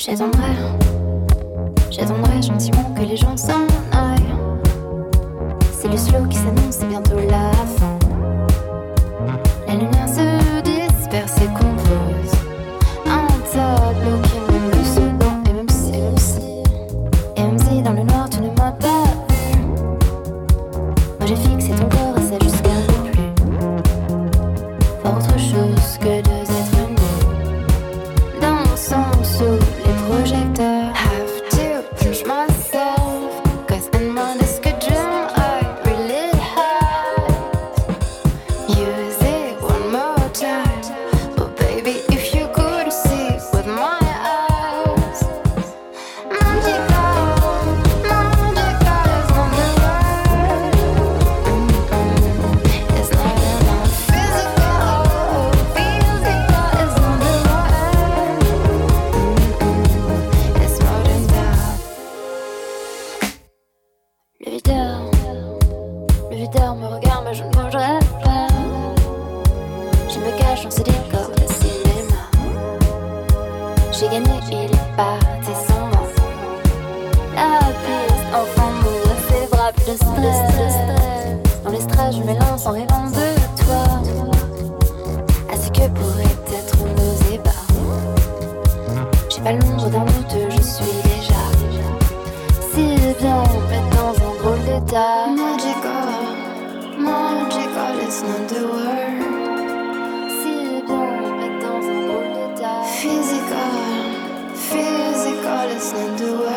J'attendrai gentiment que les gens s'en aillent. C'est le slow qui s'annonce, c'est bientôt la fin. La lumière se disperse et compose un tableau qui me le second. Et même si dans le noir tu ne m'as pas vu, moi j'ai fixé ton corps et ça jusqu'à ne plus voir autre chose que deux êtres nus dansant sous les projecteurs. Have to push myself, 'cause in my discussion I really had. Use it one more time, but baby if you could see with my eyes. Magical is not the word. It's not enough. Physical is not the word. It's more than that. Le videur me regarde mais je ne bougerai pas. Je me cache dans ce décor de cinéma. J'ai gagné, il est parti sans moi. La piste, enfant mourir ses bras, plus de stress. Dans les stress, je m'élance en rêvant de toi. Ainsi que pourrait être nos ébats. J'ai pas l'ombre d'un doute, je suis déjà si bien, mais dans un drôle d'état. Magical is not the word. Si bien, mais dans un drôle d'état. Physical is not the word.